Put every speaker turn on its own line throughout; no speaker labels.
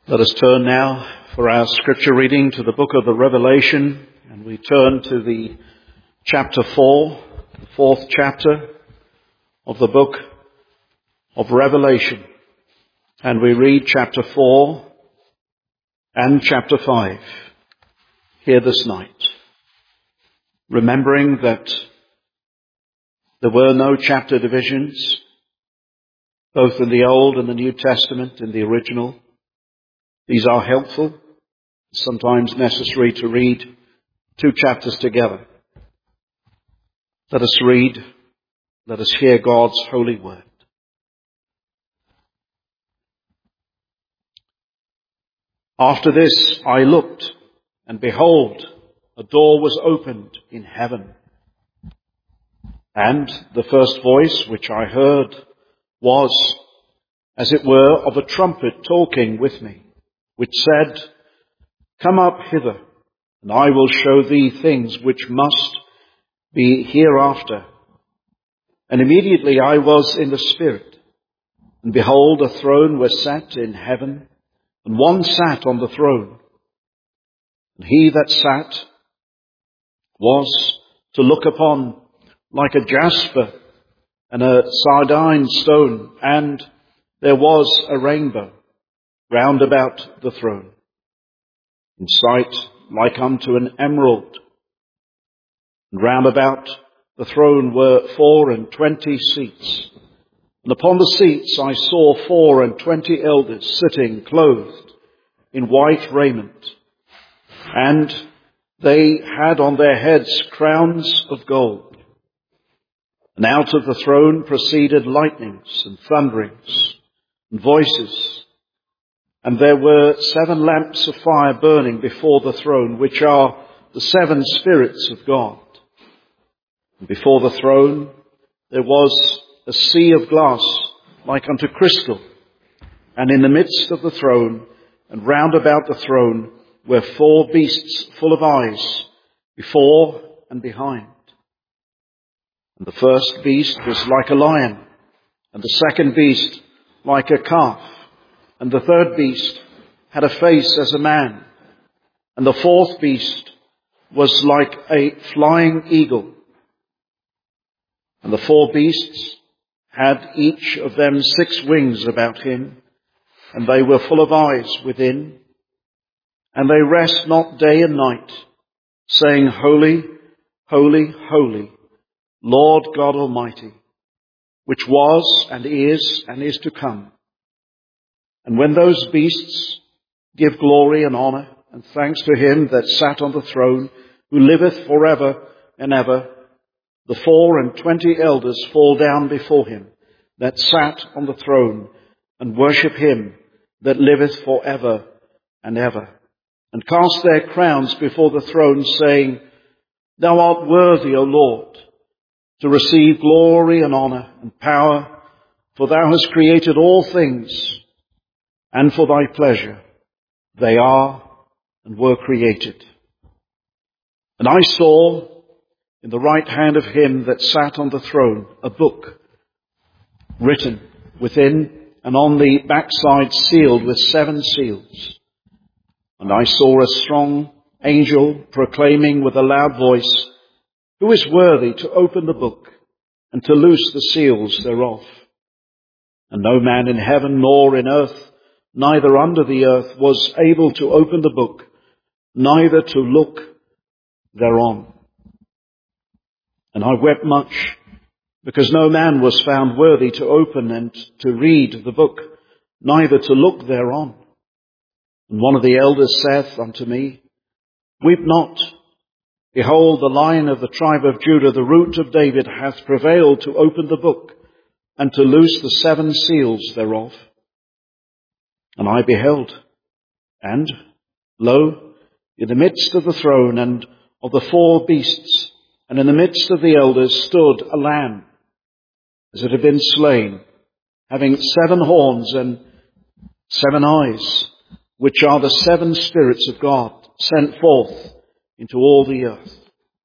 Let us turn now for our scripture reading to the book of the Revelation, and we turn to the chapter 4, the fourth chapter of the book of Revelation. And we read chapter 4 and chapter 5 here this night, remembering that there were no chapter divisions, both in the Old and the New Testament, in the original. These are helpful, sometimes necessary to read two chapters together. Let us read, let us hear God's holy word. After this I looked, and behold, a door was opened in heaven. And the first voice which I heard was, as it were, of a trumpet talking with me, which said, "Come up hither, and I will show thee things which must be hereafter." And immediately I was in the Spirit, and behold, a throne was set in heaven, and one sat on the throne. And he that sat was to look upon like a jasper and a sardine stone, and there was a rainbow round about the throne, in sight like unto an emerald. And round about the throne were 24 seats. And upon the seats I saw 24 elders sitting, clothed in white raiment. And they had on their heads crowns of gold. And out of the throne proceeded lightnings and thunderings and voices. And there were 7 lamps of fire burning before the throne, which are the 7 spirits of God. And before the throne there was a sea of glass like unto crystal. And in the midst of the throne and round about the throne were 4 beasts full of eyes, before and behind. And the first beast was like a lion, and the second beast like a calf. And the third beast had a face as a man. And the fourth beast was like a flying eagle. And the 4 beasts had each of them 6 wings about him, and they were full of eyes within. And they rest not day and night, saying, "Holy, holy, holy, Lord God Almighty, which was and is to come." And when those beasts give glory and honor and thanks to him that sat on the throne, who liveth forever and ever, the 24 elders fall down before him that sat on the throne, and worship him that liveth forever and ever, and cast their crowns before the throne, saying, "Thou art worthy, O Lord, to receive glory and honor and power, for thou hast created all things, and for thy pleasure they are and were created." And I saw in the right hand of him that sat on the throne a book written within and on the backside sealed with 7 seals. And I saw a strong angel proclaiming with a loud voice, "Who is worthy to open the book and to loose the seals thereof?" And no man in heaven nor in earth, neither under the earth, was able to open the book, neither to look thereon. And I wept much, because no man was found worthy to open and to read the book, neither to look thereon. And one of the elders saith unto me, "Weep not. Behold, the Lion of the tribe of Judah, the Root of David, hath prevailed to open the book and to loose the 7 seals thereof." And I beheld, and lo, in the midst of the throne and of the 4 beasts, and in the midst of the elders, stood a lamb, as it had been slain, having 7 horns and 7 eyes, which are the 7 spirits of God, sent forth into all the earth.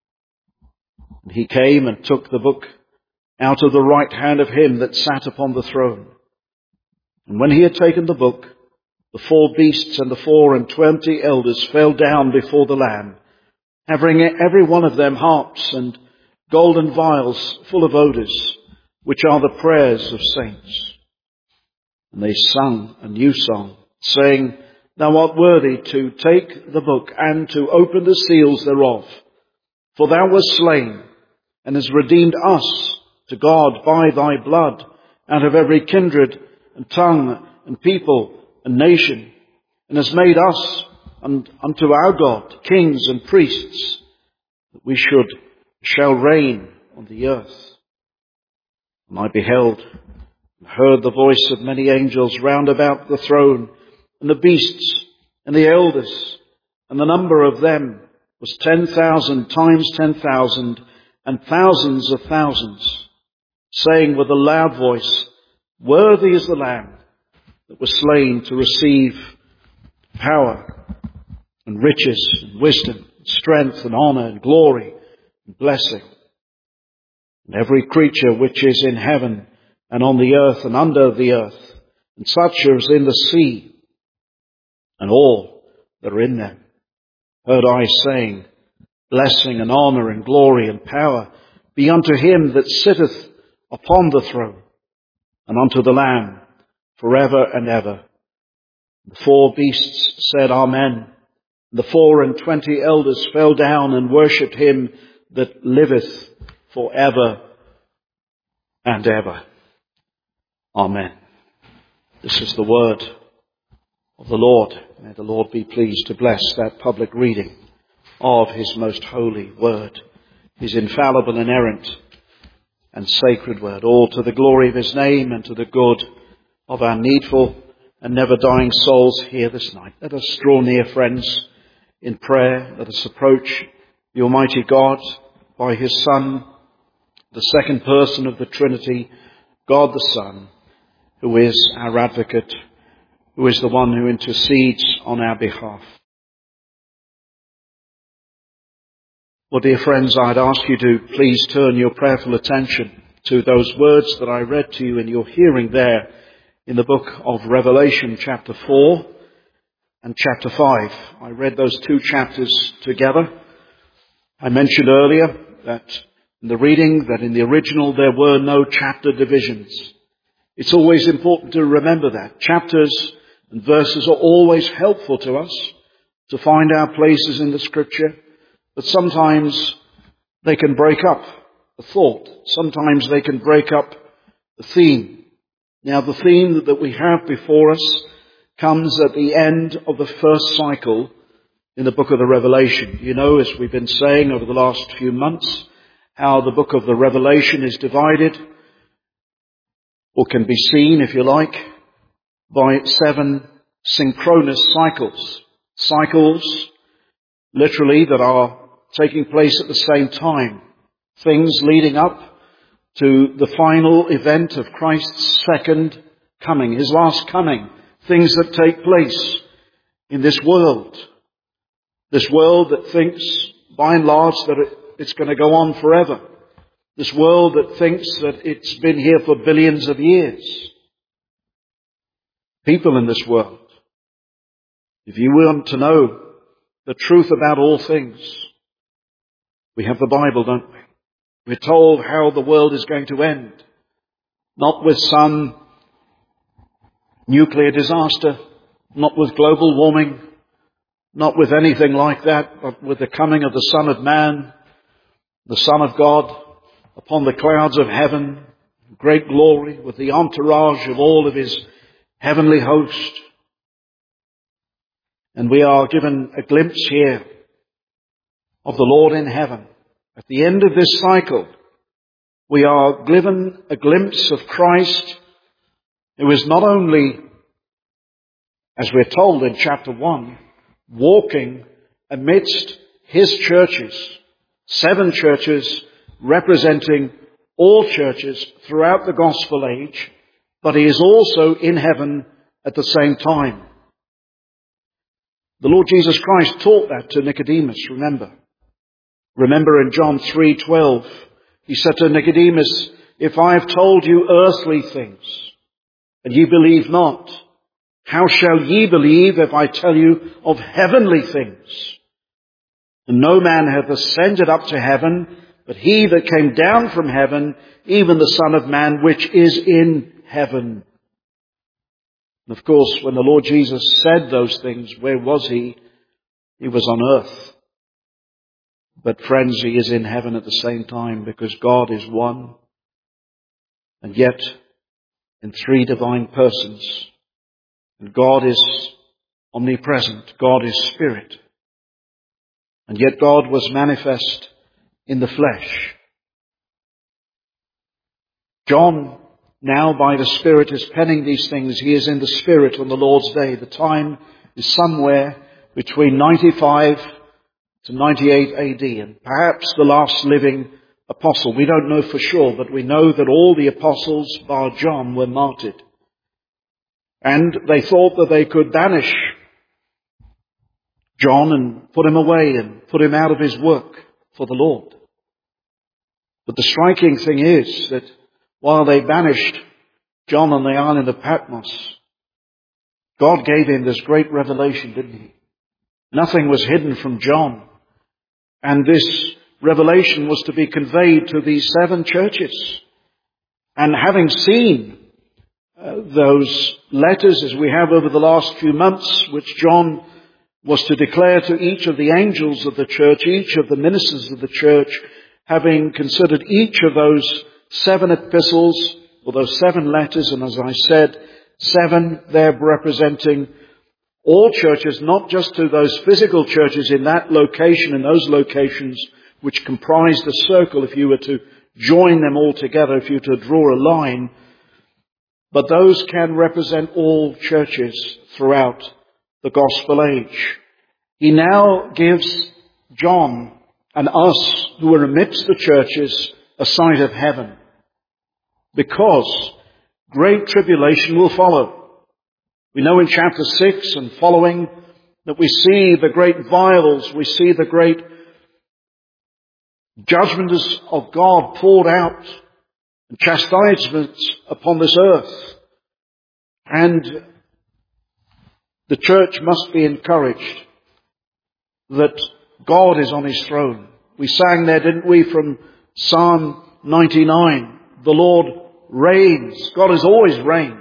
And he came and took the book out of the right hand of him that sat upon the throne. And when he had taken the book, The 4 beasts and the 24 elders fell down before the Lamb, having every one of them harps and golden vials full of odors, which are the prayers of saints. And they sung a new song, saying, Thou art worthy to take the book and to open the seals thereof. For thou wast slain, and hast redeemed us to God by thy blood, out of every kindred and tongue and people and nation, and hast made us unto our God kings and priests, that we shall reign on the earth. And I beheld and heard the voice of many angels round about the throne, and the beasts and the elders, and the number of them was 10,000 times 10,000, and thousands of thousands, saying with a loud voice, Worthy is the Lamb that was slain to receive power and riches and wisdom, and strength and honor and glory and blessing. And every creature which is in heaven and on the earth and under the earth, and such as in the sea, and all that are in them, heard I saying, Blessing and honor and glory and power be unto him that sitteth upon the throne, and unto the Lamb, forever and ever. The 4 beasts said, Amen. The 24 elders fell down and worshipped him that liveth forever and ever. Amen. This is the word of the Lord. May the Lord be pleased to bless that public reading of his most holy word, his infallible, inerrant and sacred word, all to the glory of his name and to the good of our needful and never dying souls here this night. Let us draw near, friends, in prayer. Let us approach the Almighty God by his Son, the second person of the Trinity, God the Son, who is our advocate, who is the one who intercedes on our behalf. Well, dear friends, I'd ask you to please turn your prayerful attention to those words that I read to you in your hearing there in the book of Revelation, chapter 4 and chapter 5. I read those 2 chapters together. I mentioned earlier that in the reading that in the original there were no chapter divisions. It's always important to remember that. Chapters and verses are always helpful to us to find our places in the Scripture, but sometimes they can break up the thought. Sometimes they can break up the theme. Now, the theme that we have before us comes at the end of the first cycle in the book of the Revelation. You know, as we've been saying over the last few months, how the book of the Revelation is divided, or can be seen, if you like, by 7 synchronous cycles. Cycles, literally, that are taking place at the same time. Things leading up to the final event of Christ's second coming, his last coming. Things that take place in this world. This world that thinks, by and large, that it's going to go on forever. This world that thinks that it's been here for billions of years. People in this world. If you want to know the truth about all things, we have the Bible, don't we? We're told how the world is going to end. Not with some nuclear disaster, not with global warming, not with anything like that, but with the coming of the Son of Man, the Son of God, upon the clouds of heaven, great glory, with the entourage of all of his heavenly host. And we are given a glimpse here of the Lord in heaven. At the end of this cycle, we are given a glimpse of Christ, who is not only, as we're told in chapter 1, walking amidst his churches, 7 churches representing all churches throughout the gospel age, but he is also in heaven at the same time. The Lord Jesus Christ taught that to Nicodemus, remember. Remember in John 3:12, he said to Nicodemus, if I have told you earthly things, and you believe not, how shall ye believe if I tell you of heavenly things? And no man hath ascended up to heaven, but he that came down from heaven, even the Son of Man which is in heaven. And of course, when the Lord Jesus said those things, where was he? He was on earth. But friends, he is in heaven at the same time, because God is one, and yet in three divine persons. And God is omnipresent. God is Spirit. And yet God was manifest in the flesh. John, now by the Spirit, is penning these things. He is in the Spirit on the Lord's day. The time is somewhere between 95 to 98 AD, and perhaps the last living apostle. We don't know for sure, but we know that all the apostles, bar John, were martyred. And they thought that they could banish John and put him away and put him out of his work for the Lord. But the striking thing is that while they banished John on the island of Patmos, God gave him this great revelation, didn't he? Nothing was hidden from John. And this revelation was to be conveyed to these 7 churches. And having seen those letters, as we have over the last few months, which John was to declare to each of the angels of the church, each of the ministers of the church, having considered each of those 7 epistles, or those 7 letters, and as I said, 7 there representing all churches, not just to those physical churches in that location, in those locations which comprise the circle, if you were to join them all together, if you were to draw a line, but those can represent all churches throughout the gospel age. He now gives John and us who are amidst the churches a sight of heaven, because great tribulation will follow. We know in chapter 6 and following that we see the great vials, we see the great judgments of God poured out and chastisements upon this earth. And the church must be encouraged that God is on his throne. We sang there, didn't we, from Psalm 99, the Lord reigns. God has always reigned.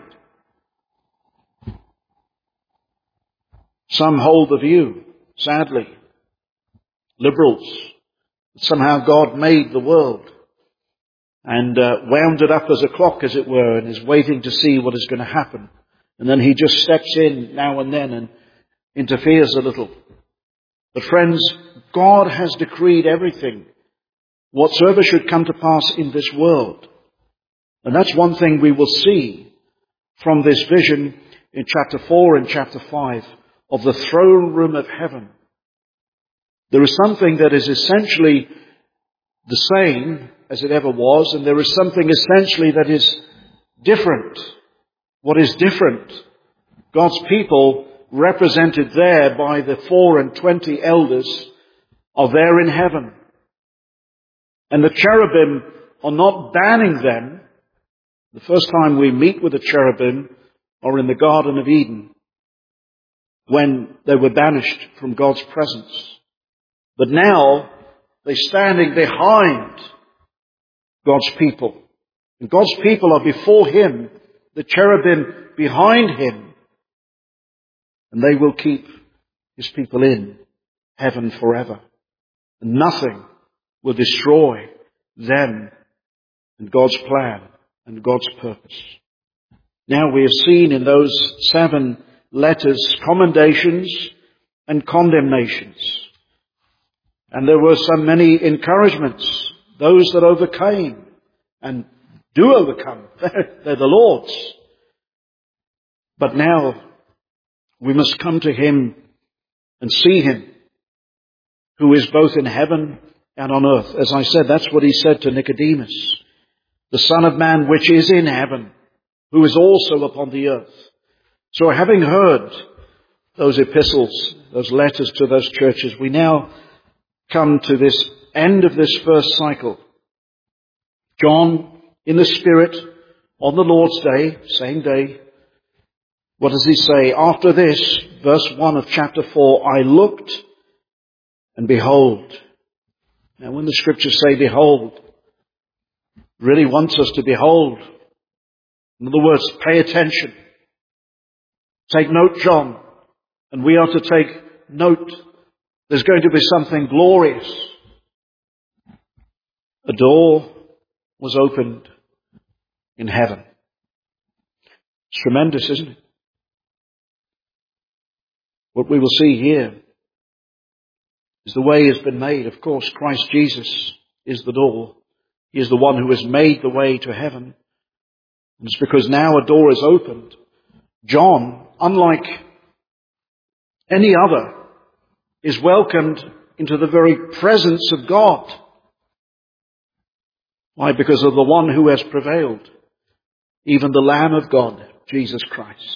Some hold the view, sadly, liberals, that somehow God made the world and wound it up as a clock, as it were, and is waiting to see what is going to happen. And then he just steps in now and then and interferes a little. But friends, God has decreed everything, whatsoever should come to pass in this world. And that's one thing we will see from this vision in chapter 4 and chapter 5 of the throne room of heaven. There is something that is essentially the same as it ever was, and there is something essentially that is different. What is different? God's people, represented there by the 24 elders, are there in heaven. And the cherubim are not banning them. The first time we meet with the cherubim are in the Garden of Eden, when they were banished from God's presence. But now they're standing behind God's people. And God's people are before him, the cherubim behind him. And they will keep his people in heaven forever. And nothing will destroy them and God's plan and God's purpose. Now we have seen in those 7 letters commendations and condemnations. And there were so many encouragements. Those that overcame and do overcome, they're the Lord's. But now we must come to him and see him, who is both in heaven and on earth. As I said, that's what he said to Nicodemus. The Son of Man which is in heaven, who is also upon the earth. So having heard those epistles, those letters to those churches, we now come to this end of this first cycle. John, in the Spirit, on the Lord's day, same day, What does he say? After this, verse 1 of chapter 4, I looked and behold. Now when the scriptures say behold, it really wants us to behold. In other words, pay attention. Take note, John, and we are to take note. There's going to be something glorious. A door was opened in heaven. It's tremendous, isn't it? What we will see here is the way has been made. Of course, Christ Jesus is the door. He is the one who has made the way to heaven. And it's because now a door is opened. John, unlike any other, is welcomed into the very presence of God. Why? Because of the one who has prevailed, even the Lamb of God, Jesus Christ.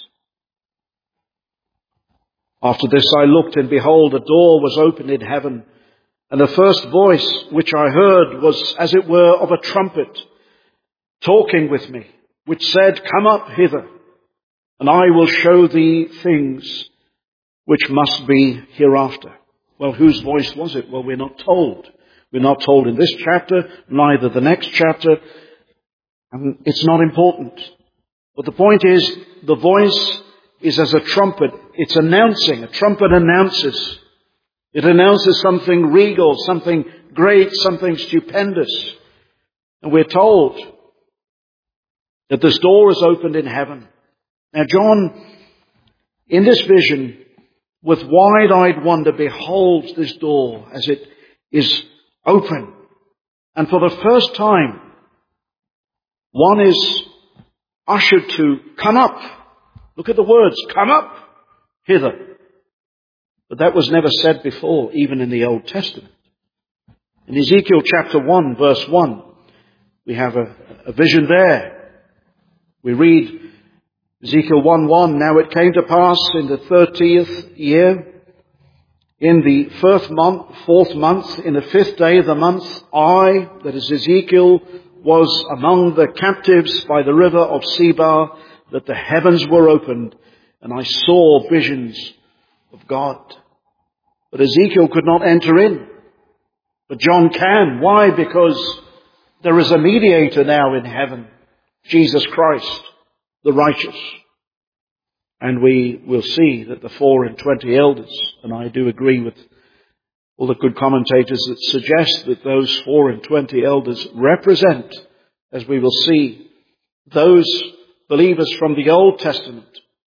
After this I looked, and behold, a door was opened in heaven, and the first voice which I heard was as it were of a trumpet, talking with me, which said, Come up hither, and I will show thee things which must be hereafter. Well, whose voice was it? Well, we're not told. We're not told in this chapter, neither the next chapter, and it's not important. But the point is, the voice is as a trumpet. It's announcing. A trumpet announces. It announces something regal, something great, something stupendous. And we're told that this door is opened in heaven. Now John, in this vision, with wide-eyed wonder, beholds this door as it is open. And for the first time, one is ushered to come up. Look at the words, come up hither. But that was never said before, even in the Old Testament. In Ezekiel chapter 1, verse 1, we have a vision there. We read Ezekiel 1:1, Now it came to pass in the 30th year, in the fourth month, in the 5th day of the month, I, that is Ezekiel, was among the captives by the river of Seba, that the heavens were opened, and I saw visions of God. But Ezekiel could not enter in. But John can. Why? Because there is a mediator now in heaven, Jesus Christ, the righteous. And we will see that the 24 elders, and I do agree with all the good commentators that suggest that those 24 elders represent, as we will see, those believers from the Old Testament,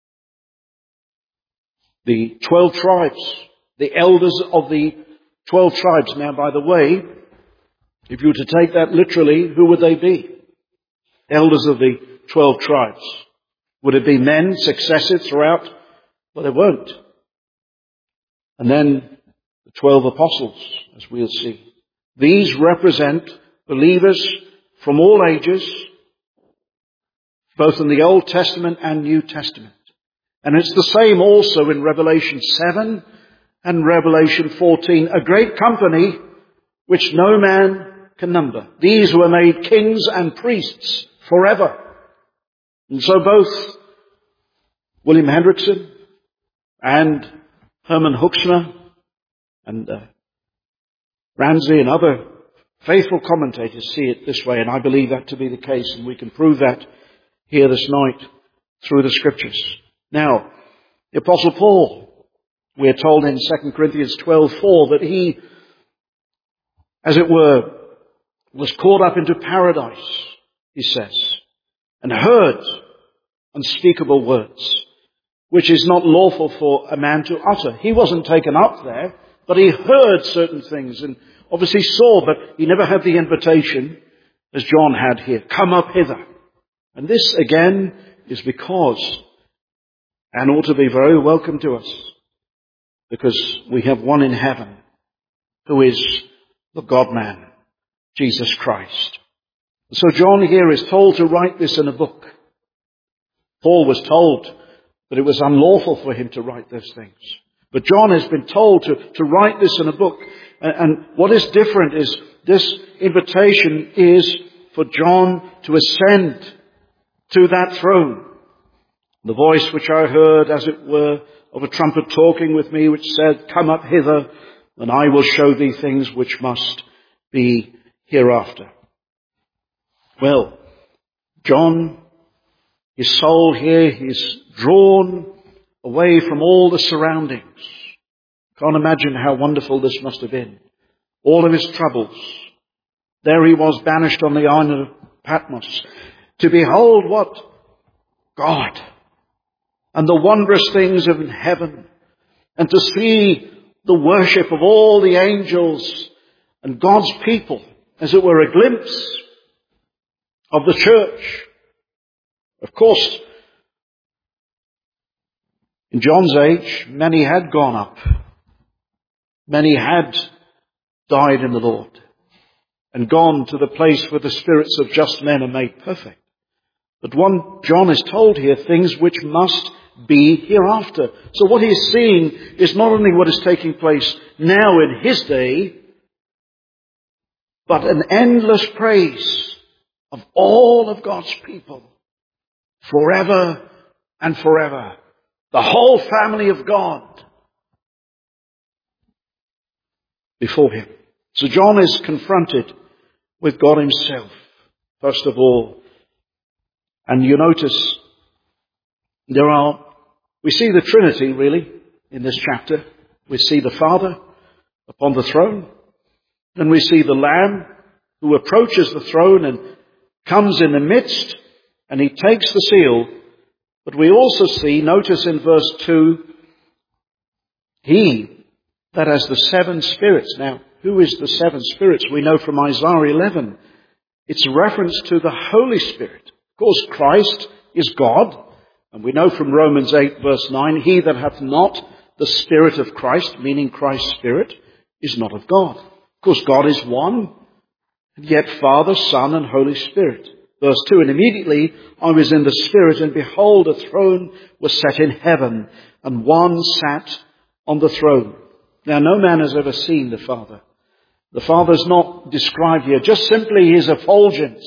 the 12 tribes, the elders of the 12 tribes. Now, by the way, if you were to take that literally, who would they be? Elders of the 12 tribes. Would it be men successive throughout? Well, they weren't. And then the 12 apostles, as we'll see. These represent believers from all ages, both in the Old Testament and New Testament. And it's the same also in Revelation 7 and Revelation 14. A great company which no man can number. These were made kings and priests forever. And so both William Hendrickson and Herman Hoekstra and Ramsey and other faithful commentators see it this way, and I believe that to be the case, and we can prove that here this night through the Scriptures. Now, the Apostle Paul, we are told in 2 Corinthians 12:4 that he, as it were, was caught up into paradise, he says, and heard unspeakable words, which is not lawful for a man to utter. He wasn't taken up there, but he heard certain things and obviously saw, but he never had the invitation, as John had here, come up hither. And this, again, is because, and ought to be very welcome to us, because we have one in heaven who is the God-man, Jesus Christ. So John here is told to write this in a book. Paul was told that it was unlawful for him to write those things. But John has been told to write this in a book. And what is different is this invitation is for John to ascend to that throne The voice which I heard, as it were, of a trumpet talking with me, which said, Come up hither, and I will show thee things which must be hereafter. Well, John, his soul here is drawn away from all the surroundings. Can't imagine how wonderful this must have been. All of his troubles. There he was, banished on the island of Patmos, to behold what? God. And the wondrous things of heaven. And to see the worship of all the angels and God's people, as it were a glimpse of the church. Of course, in John's age, many had gone up. Many had died in the Lord and gone to the place where the spirits of just men are made perfect. But John is told here things which must be hereafter. So what he is seeing is not only what is taking place now in his day, but an endless praise of all of God's people forever and forever. The whole family of God before him. So John is confronted with God himself, first of all. And you notice we see the Trinity really in this chapter. We see the Father upon the throne. Then we see the Lamb who approaches the throne and comes in the midst, and he takes the seal. But we also see, notice in verse 2, he that has the seven spirits. Now, who is the seven spirits? We know from Isaiah 11. It's a reference to the Holy Spirit. Of course, Christ is God. And we know from Romans 8 verse 9, he that hath not the Spirit of Christ, meaning Christ's Spirit, is not of God. Of course, God is one, and yet Father, Son, and Holy Spirit. Verse 2, and immediately I was in the Spirit, and behold, a throne was set in heaven, and one sat on the throne. Now, no man has ever seen the Father. The Father is not described here, just simply his effulgence,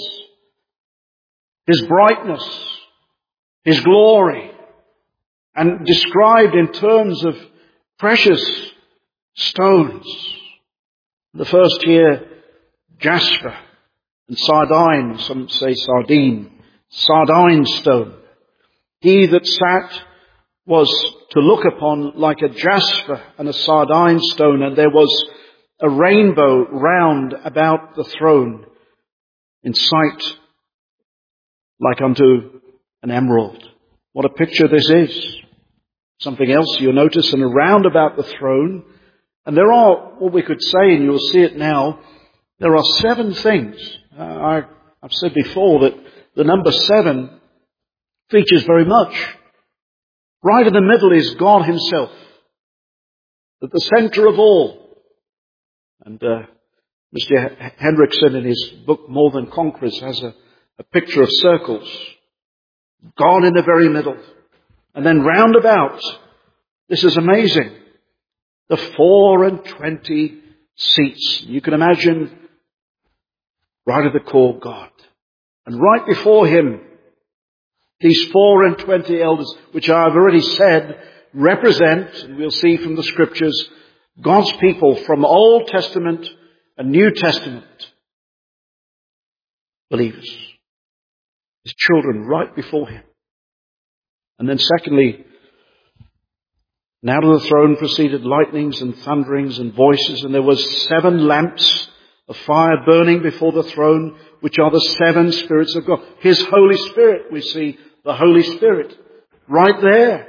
his brightness, his glory, and described in terms of precious stones. The first here, jasper and sardine, some say sardine stone. He that sat was to look upon like a jasper and a sardine stone, and there was a rainbow round about the throne, in sight like unto an emerald. What a picture this is. Something else you'll notice, and around about the throne, and there are, what we could say, and you'll see it now, there are 7 things. I've said before that the number 7 features very much. Right in the middle is God himself, at the center of all. And Mr. Hendrickson in his book More Than Conquerors has a picture of circles. God in the very middle. And then round about, this is amazing, the 24 seats. You can imagine right at the core God. And right before him, these 24 elders, which I've already said, represent, and we'll see from the scriptures, God's people from Old Testament and New Testament believers. His children right before him. And then secondly, and out of the throne proceeded lightnings and thunderings and voices, and there was 7 lamps of fire burning before the throne, which are the 7 spirits of God. His Holy Spirit, we see the Holy Spirit right there.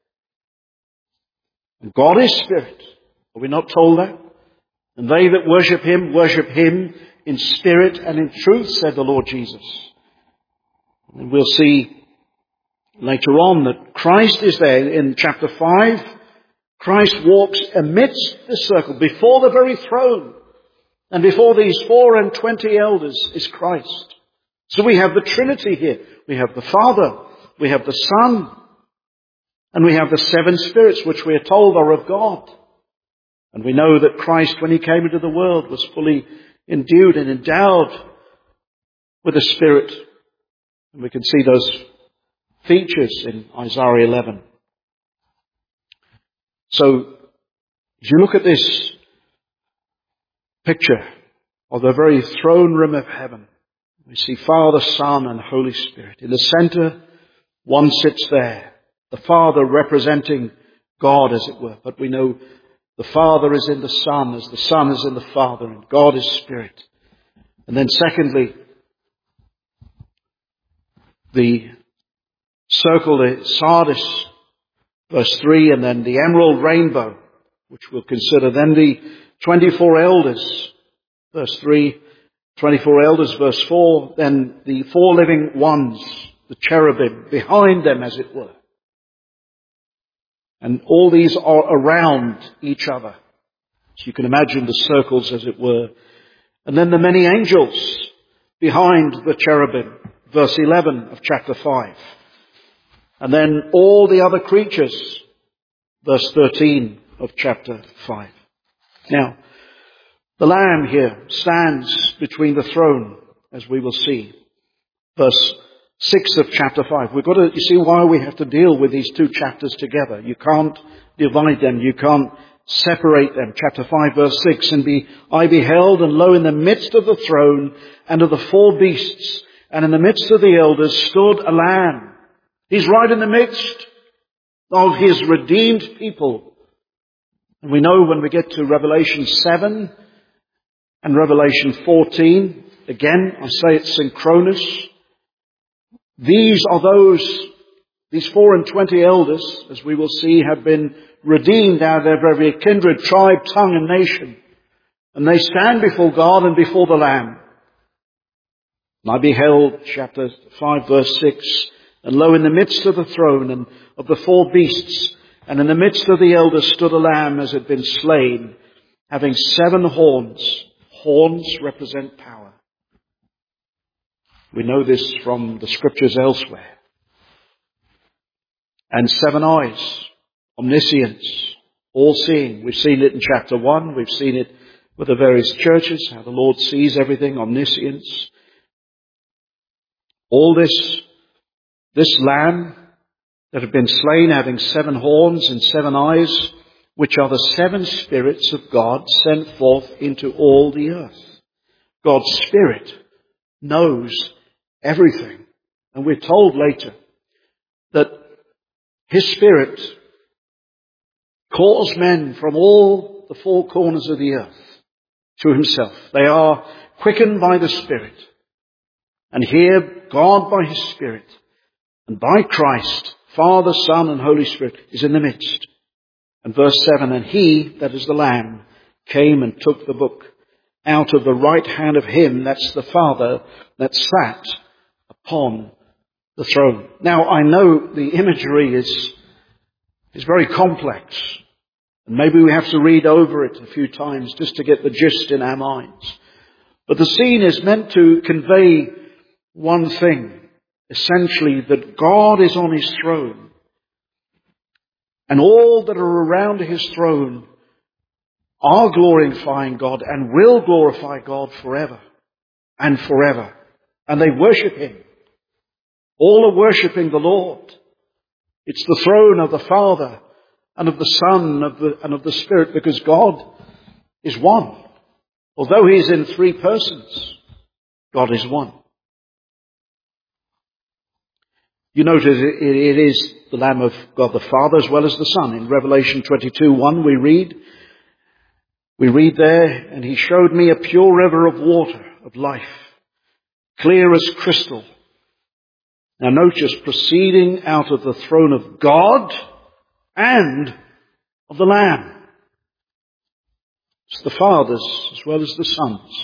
And God is Spirit. Are we not told that? And they that worship him in spirit and in truth, said the Lord Jesus. And we'll see later on that Christ is there. In chapter 5, Christ walks amidst the circle, before the very throne. And before these 24 elders is Christ. So we have the Trinity here. We have the Father, we have the Son, and we have the 7 spirits which we are told are of God. And we know that Christ, when he came into the world, was fully endued and endowed with the Spirit. And we can see those features in Isaiah 11. So, as you look at this picture of the very throne room of heaven, we see Father, Son, and Holy Spirit. In the center, one sits there, the Father representing God, as it were. But we know the Father is in the Son, as the Son is in the Father, and God is Spirit. And then secondly, the circle, the sardis, verse 3, and then the emerald rainbow, which we'll consider. Then the 24 elders, verse 3, 24 elders, verse 4, then the 4 living ones, the cherubim, behind them, as it were. And all these are around each other. So you can imagine the circles, as it were. And then the many angels behind the cherubim, verse 11 of chapter 5. And then all the other creatures, verse 13 of chapter 5. Now, the Lamb here stands between the throne, as we will see. Verse 6 of chapter 5. You see why we have to deal with these two chapters together. You can't divide them. You can't separate them. Chapter 5 verse 6. I beheld, and lo, in the midst of the throne and of the 4 beasts, and in the midst of the elders stood a Lamb. He's right in the midst of His redeemed people. And we know when we get to Revelation 7 and Revelation 14, again, I say it's synchronous. These 24 elders, as we will see, have been redeemed out of every kindred, tribe, tongue, and nation. And they stand before God and before the Lamb. And I beheld, chapter 5, verse 6, and lo, in the midst of the throne and of the 4 beasts, and in the midst of the elders stood a Lamb as had been slain, having 7 horns. Horns represent power. We know this from the scriptures elsewhere. And 7 eyes, omniscience, all-seeing. We've seen it in chapter 1. We've seen it with the various churches, how the Lord sees everything, omniscience. All this Lamb that had been slain, having 7 horns and 7 eyes, which are the 7 spirits of God sent forth into all the earth. God's Spirit knows everything. And we're told later that His Spirit calls men from all the 4 corners of the earth to Himself. They are quickened by the Spirit. And here, God by His Spirit and by Christ, Father, Son, and Holy Spirit, is in the midst. And verse 7, and He, that is the Lamb, came and took the book out of the right hand of Him, that's the Father, that sat upon the throne. Now, I know the imagery is very complex. And maybe we have to read over it a few times just to get the gist in our minds. But the scene is meant to convey one thing, essentially, that God is on His throne. And all that are around His throne are glorifying God and will glorify God forever and forever. And they worship Him. All are worshipping the Lord. It's the throne of the Father and of the Son and of the Spirit, because God is one. Although He is in 3 persons, God is one. You notice it is the Lamb of God the Father as well as the Son. In Revelation 22:1 we read there, and He showed me a pure river of water, of life, clear as crystal. Now notice, proceeding out of the throne of God and of the Lamb. It's the Father's as well as the Son's.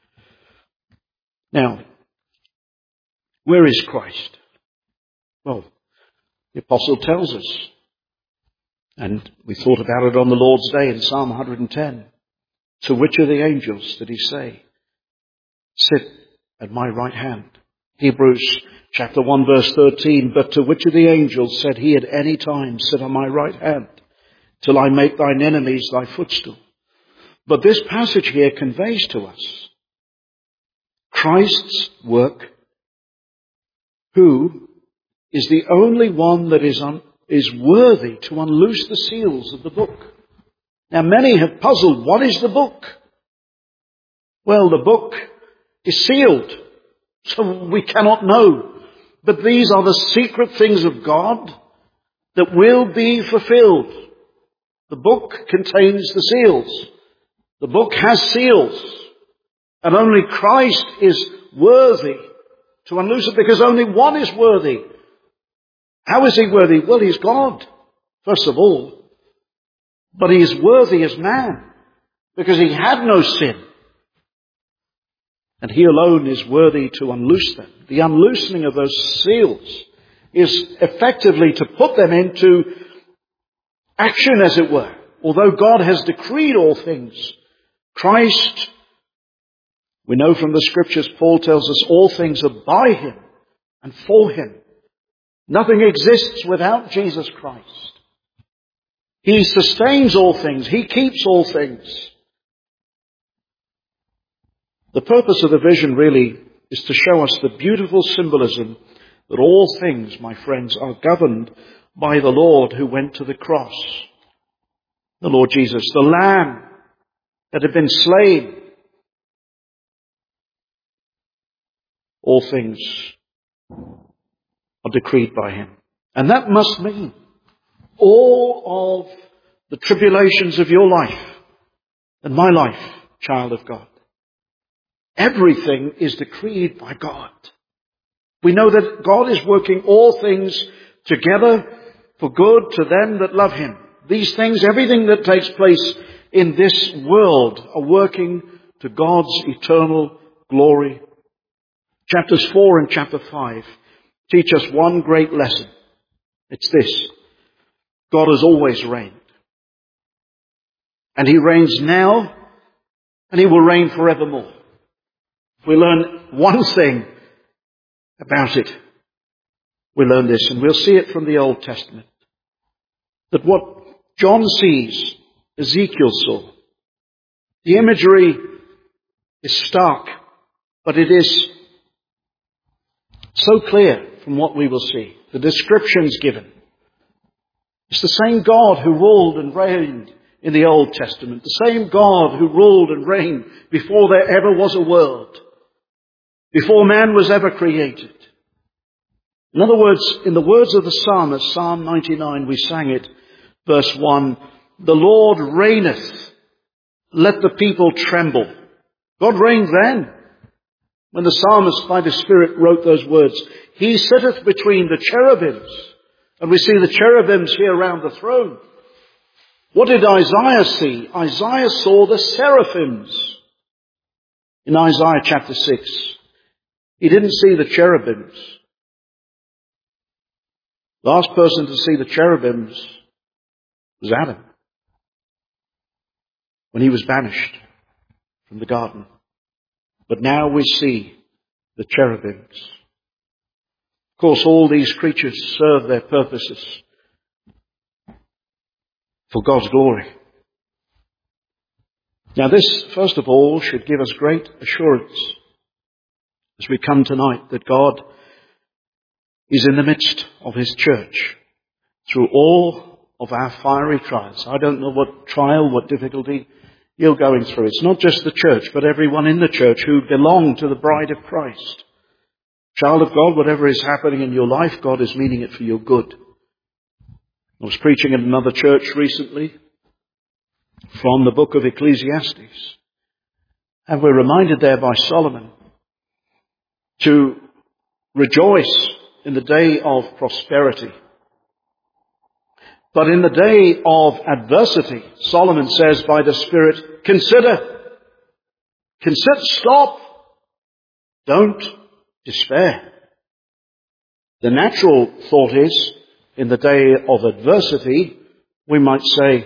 Now, where is Christ? Well, the Apostle tells us, and we thought about it on the Lord's Day in Psalm 110. To which of the angels did He say, sit at my right hand? Hebrews chapter 1 verse 13, but to which of the angels said He at any time, sit on my right hand, till I make thine enemies thy footstool? But this passage here conveys to us Christ's work, who is the only one that is worthy to unloose the seals of the book. Now many have puzzled, what is the book? Well, the book is sealed, so we cannot know. But these are the secret things of God that will be fulfilled. The book contains the seals. The book has seals. And only Christ is worthy to unloose it, because only one is worthy. How is he worthy? Well, he's God, first of all. But he is worthy as man, because he had no sin. And he alone is worthy to unloose them. The unloosening of those seals is effectively to put them into action, as it were. Although God has decreed all things, Christ, we know from the scriptures, Paul tells us all things are by him and for him. Nothing exists without Jesus Christ. He sustains all things. He keeps all things. The purpose of the vision really is to show us the beautiful symbolism that all things, my friends, are governed by the Lord who went to the cross. The Lord Jesus, the Lamb that had been slain. All things are decreed by him. And that must mean all of the tribulations of your life and my life, child of God. Everything is decreed by God. We know that God is working all things together for good to them that love him. These things, everything that takes place in this world, are working to God's eternal glory. Chapters 4 and chapter 5 teach us one great lesson. It's this: God has always reigned. And he reigns now, and he will reign forevermore. If we learn one thing about it, we learn this, and we'll see it from the Old Testament, that what John sees, Ezekiel saw. The imagery is stark, but it is so clear from what we will see. The descriptions given. It's the same God who ruled and reigned in the Old Testament. The same God who ruled and reigned before there ever was a world. Before man was ever created. In other words, in the words of the psalmist, Psalm 99, we sang it, verse 1, "The Lord reigneth, let the people tremble." God reigned then. When the psalmist by the Spirit wrote those words, "He sitteth between the cherubims." And we see the cherubims here around the throne. What did Isaiah see? Isaiah saw the seraphims. In Isaiah chapter 6, he didn't see the cherubims. Last person to see the cherubims was Adam, when he was banished from the garden. But now we see the cherubims. Of course, all these creatures serve their purposes for God's glory. Now this, first of all, should give us great assurance as we come tonight that God is in the midst of his church through all of our fiery trials. I don't know what trial, what difficulty you're going through. It's not just the church, but everyone in the church who belong to the bride of Christ. Child of God, whatever is happening in your life, God is meaning it for your good. I was preaching in another church recently from the book of Ecclesiastes. And we're reminded there by Solomon to rejoice in the day of prosperity. But in the day of adversity, Solomon says by the Spirit, consider, stop, don't despair. The natural thought is, in the day of adversity, we might say,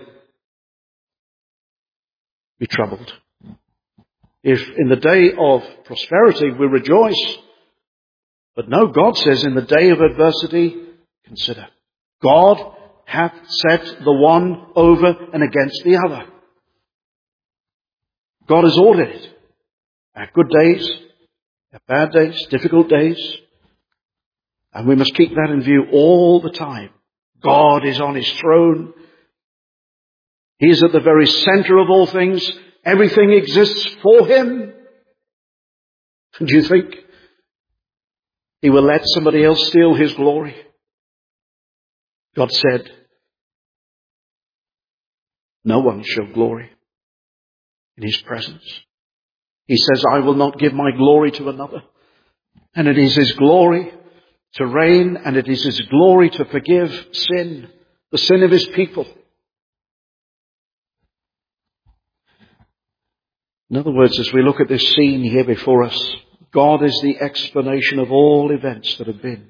be troubled. If in the day of prosperity we rejoice, but no, God says in the day of adversity, consider. God hath set the one over and against the other. God has ordered it. Our good days, our bad days, difficult days, And we must keep that in view all the time. God is on his throne. He is at the very center of all things. Everything exists for him. Do you think he will let somebody else steal his glory? God said, no one shall glory in his presence. He says, I will not give my glory to another. And it is his glory to reign, and it is his glory to forgive sin, the sin of his people. In other words, as we look at this scene here before us, God is the explanation of all events that have been.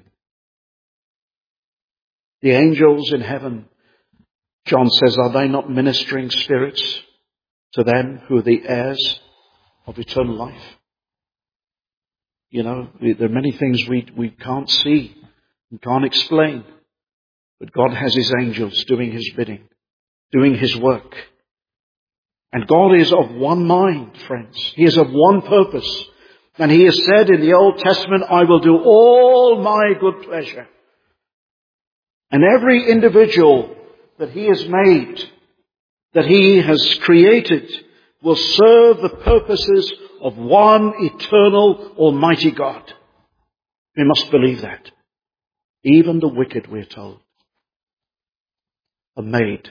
The angels in heaven, John says, are they not ministering spirits to them who are the heirs of eternal life? You know, there are many things we can't see and can't explain. But God has his angels doing his bidding, doing his work. And God is of one mind, friends. He is of one purpose. And he has said in the Old Testament, I will do all my good pleasure. And every individual that he has made, that he has created, will serve the purposes of one eternal almighty God. We must believe that. Even the wicked, we're told, are made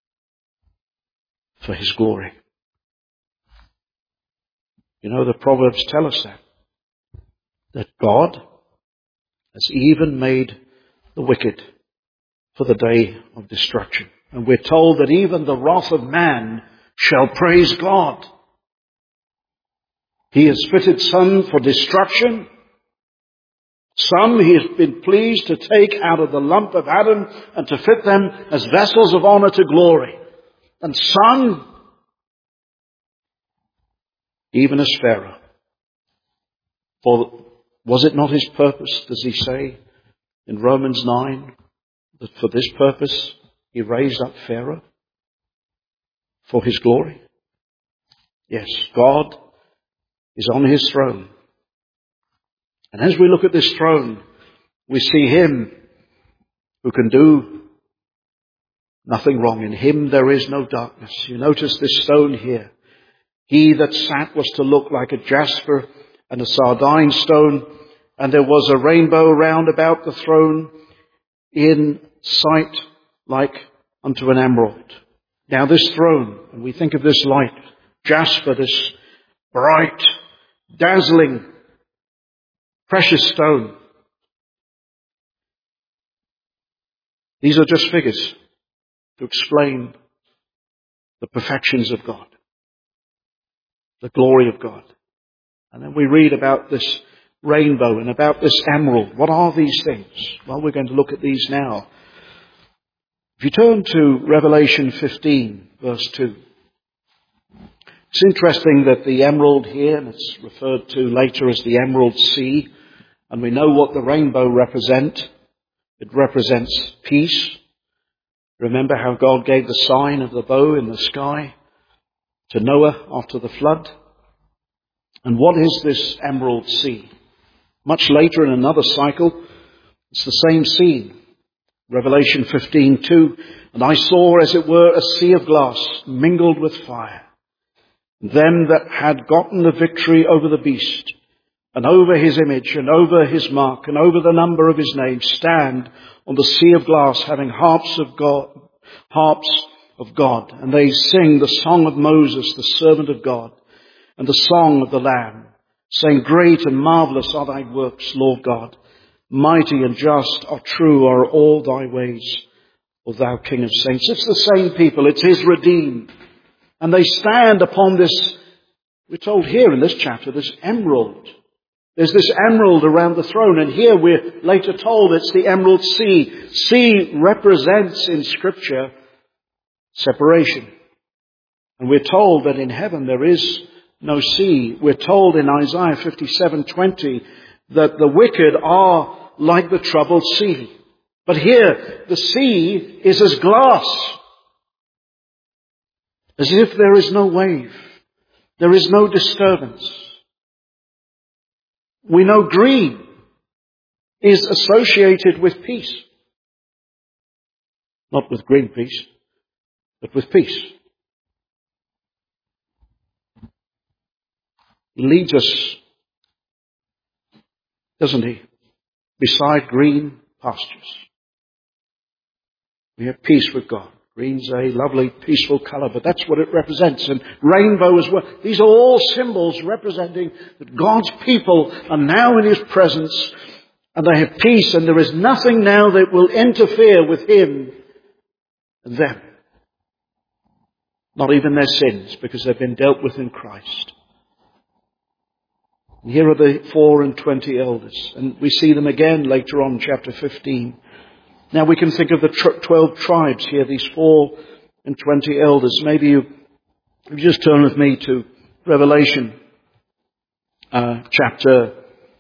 for his glory. You know, the Proverbs tell us that God has even made the wicked for the day of destruction. And we're told that even the wrath of man shall praise God. He has fitted some for destruction. Some he has been pleased to take out of the lump of Adam and to fit them as vessels of honor to glory. And some, even as Pharaoh. For was it not his purpose, does he say in Romans 9, that for this purpose he raised up Pharaoh? For his glory? Yes, God is on his throne. And as we look at this throne, we see him who can do nothing wrong. In him there is no darkness. You notice this stone here. He that sat was to look like a jasper and a sardine stone, and there was a rainbow round about the throne in sight like unto an emerald. Now this throne, and we think of this light, jasper, this bright, dazzling, precious stone. These are just figures to explain the perfections of God, the glory of God. And then we read about this rainbow and about this emerald. What are these things? Well, we're going to look at these now. If you turn to Revelation 15, verse 2. It's interesting that the emerald here, and it's referred to later as the Emerald Sea, and we know what the rainbow represents. It represents peace. Remember how God gave the sign of the bow in the sky to Noah after the flood? And what is this Emerald Sea? Much later in another cycle, it's the same scene. Revelation 15:2. And I saw, as it were, a sea of glass mingled with fire. Them that had gotten the victory over the beast, and over his image, and over his mark, and over the number of his name, stand on the sea of glass, having harps of God. And they sing the song of Moses, the servant of God, and the song of the Lamb, saying, Great and marvelous are thy works, Lord God. Mighty and just are true are all thy ways, O thou King of saints. It's the same people. It's his redeemed. And they stand upon this, we're told here in this chapter, this emerald. There's this emerald around the throne. And here we're later told it's the Emerald Sea. Sea represents in Scripture separation. And we're told that in heaven there is no sea. We're told in Isaiah 57:20 that the wicked are like the troubled sea. But here the sea is as glass. As if there is no wave. There is no disturbance. We know green is associated with peace. Not with Greenpeace, but with peace. He leads us, doesn't he, beside green pastures. We have peace with God. Green's a lovely, peaceful colour, but that's what it represents. And rainbow as well. These are all symbols representing that God's people are now in His presence and they have peace, and there is nothing now that will interfere with Him and them. Not even their sins, because they've been dealt with in Christ. And here are the 24 elders, and we see them again later on, chapter 15. Now we can think of the 12 tribes here, these 24 elders. Maybe you just turn with me to Revelation chapter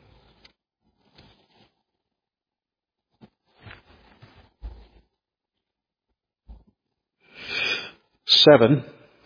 7.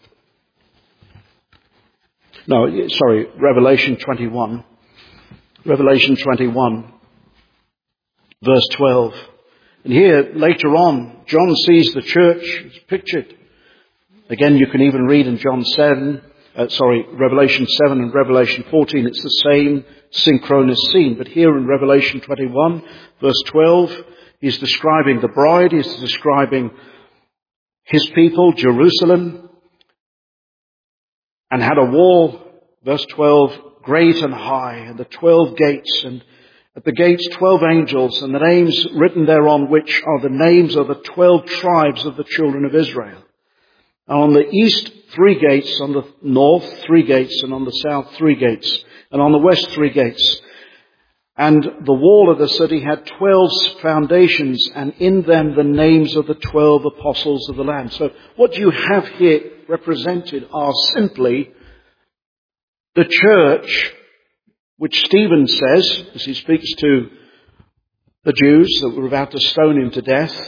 Revelation 21. Revelation 21, verse 12. And here, later on, John sees the church. It's pictured. Again, you can even read in Revelation 7 and Revelation 14. It's the same synchronous scene. But here in Revelation 21, verse 12, he's describing the bride. He's describing his people, Jerusalem, and had a wall, verse 12, great and high, and the 12 gates, and at the gates 12 angels, and the names written thereon, which are the names of the 12 tribes of the children of Israel. And on the east 3 gates, on the north 3 gates, and on the south 3 gates, and on the west 3 gates. And the wall of the city had 12 foundations, and in them the names of the 12 apostles of the Lamb. So what you have here represented are simply the church, which Stephen says, as he speaks to the Jews that were about to stone him to death,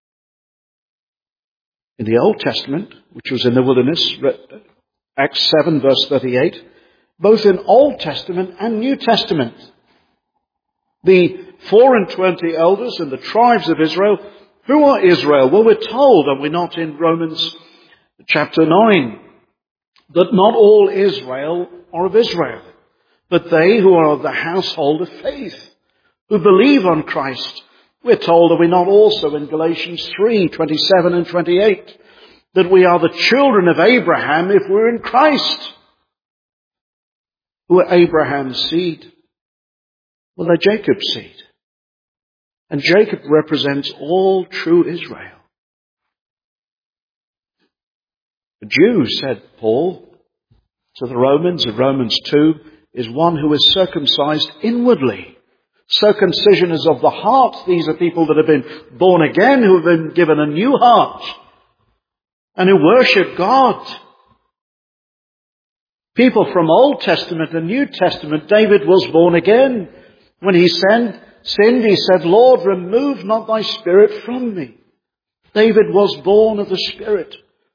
in the Old Testament, which was in the wilderness, Acts 7 verse 38, both in Old Testament and New Testament. The 24 elders and the tribes of Israel. Who are Israel? Well, we're told, are we not, in Romans chapter 9, that not all Israel are of Israel, but they who are of the household of faith, who believe on Christ. We're told, are we not also, in Galatians 3, 27 and 28, that we are the children of Abraham if we're in Christ? Who are Abraham's seed? Well, they're Jacob's seed. And Jacob represents all true Israel. The Jew, said Paul to the Romans in Romans 2, is one who is circumcised inwardly. Circumcision is of the heart. These are people that have been born again, who have been given a new heart, and who worship God. People from Old Testament and New Testament. David was born again. When he sinned, he said, Lord, remove not thy spirit from me. David was born of the Spirit.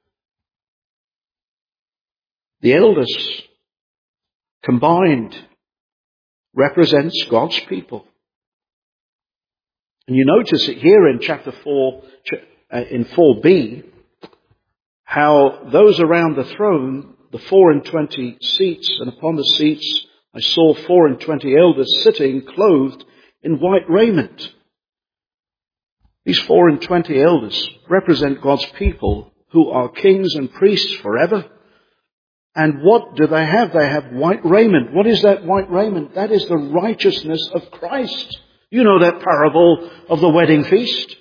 The elders combined represents God's people. And you notice it here in chapter 4, in 4b, how those around the throne, the 24 seats, and upon the seats I saw 24 elders sitting clothed in white raiment. These 24 elders represent God's people who are kings and priests forever. And what do they have? They have white raiment. What is that white raiment? That is the righteousness of Christ. You know that parable of the wedding feast.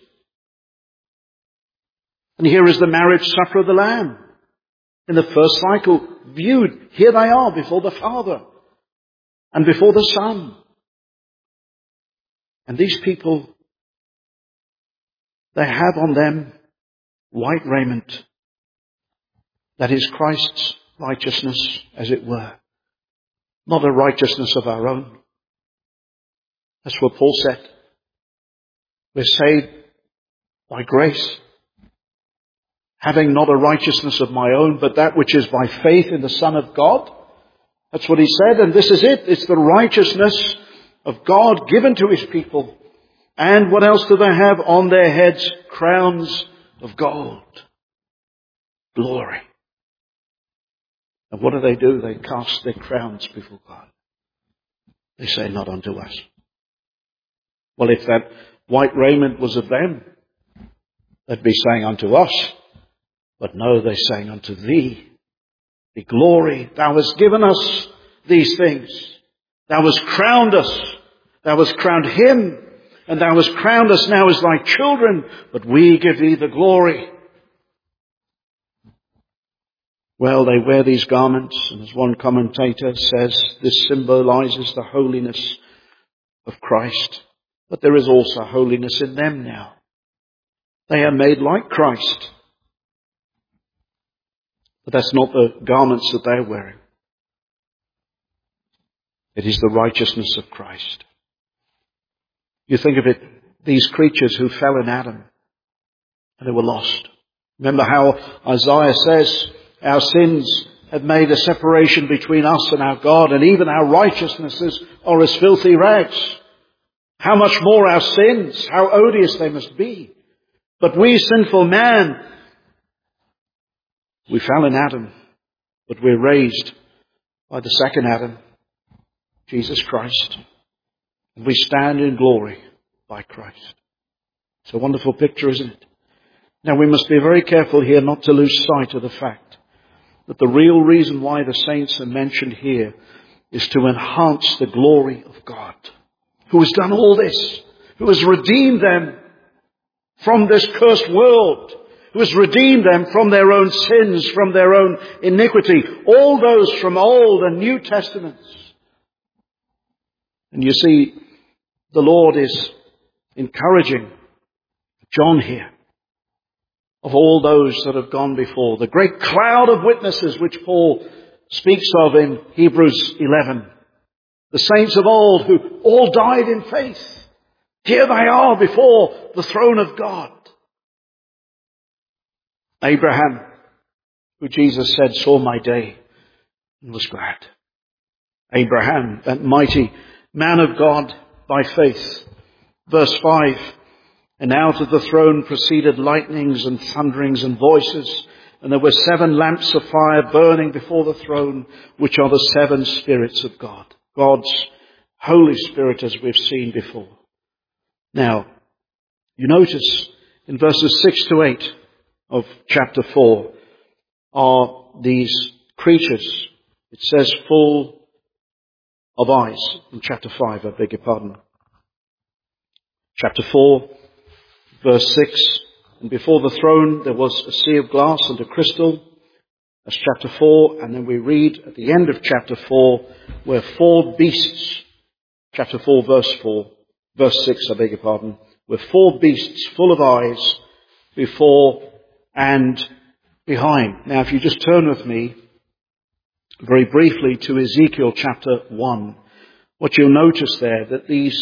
And here is the marriage supper of the Lamb. In the first cycle, viewed, here they are before the Father and before the Son. And these people, they have on them white raiment. That is Christ's righteousness, as it were. Not a righteousness of our own. That's what Paul said. We're saved by grace, having not a righteousness of my own, but that which is by faith in the Son of God. That's what he said, and this is it. It's the righteousness of God given to his people. And what else do they have on their heads? Crowns of gold. Glory. And what do? They cast their crowns before God. They say, not unto us. Well, if that white raiment was of them, they'd be saying unto us. But no, they're saying unto thee. The glory. Thou hast given us these things. Thou hast crowned us. Thou hast crowned him. And thou hast crowned us now as thy children. But we give thee the glory. Well, they wear these garments, and as one commentator says, this symbolizes the holiness of Christ. But there is also holiness in them now. They are made like Christ. But that's not the garments that they're wearing. It is the righteousness of Christ. You think of it, these creatures who fell in Adam, and they were lost. Remember how Isaiah says, our sins have made a separation between us and our God, and even our righteousnesses are as filthy rags. How much more our sins, how odious they must be. But we, sinful man, we fell in Adam, but we're raised by the second Adam, Jesus Christ. And we stand in glory by Christ. It's a wonderful picture, isn't it? Now we must be very careful here not to lose sight of the fact that the real reason why the saints are mentioned here is to enhance the glory of God, who has done all this, who has redeemed them from this cursed world, who has redeemed them from their own sins, from their own iniquity, all those from Old and New Testaments. And you see, the Lord is encouraging John here of all those that have gone before. The great cloud of witnesses which Paul speaks of in Hebrews 11. The saints of old who all died in faith. Here they are before the throne of God. Abraham, who Jesus said saw my day and was glad. Abraham, that mighty man of God by faith. Verse 5, and out of the throne proceeded lightnings and thunderings and voices, and there were 7 lamps of fire burning before the throne, which are the 7 spirits of God. God's Holy Spirit, as we've seen before. Now, you notice in verses 6 to 8 of chapter 4 are these creatures. It says full of eyes in chapter 5, I beg your pardon. Chapter 4, verse 6, and before the throne there was a sea of glass and a crystal. That's chapter 4, and then we read at the end of chapter 4 where 4 beasts, chapter 4 verse 6, I beg your pardon, where 4 beasts full of eyes before and behind. Now if you just turn with me very briefly to Ezekiel chapter 1, what you'll notice there, that these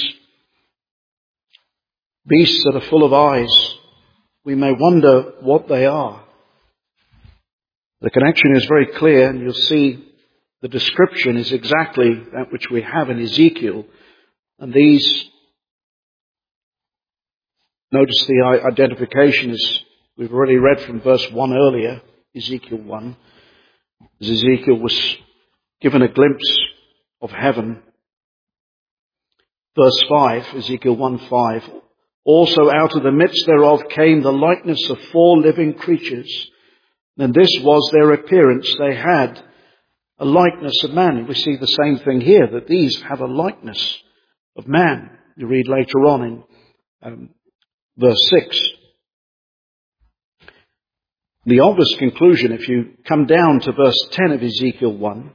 beasts that are full of eyes, we may wonder what they are. The connection is very clear, and you'll see the description is exactly that which we have in Ezekiel. And these, notice the identification is, we've already read from verse 1 earlier, Ezekiel 1, as Ezekiel was given a glimpse of heaven. Verse 5, Ezekiel 1:5, also out of the midst thereof came the likeness of 4 living creatures. And this was their appearance. They had a likeness of man. And we see the same thing here, that these have a likeness of man. You read later on in verse 6. The obvious conclusion, if you come down to verse 10 of Ezekiel 1,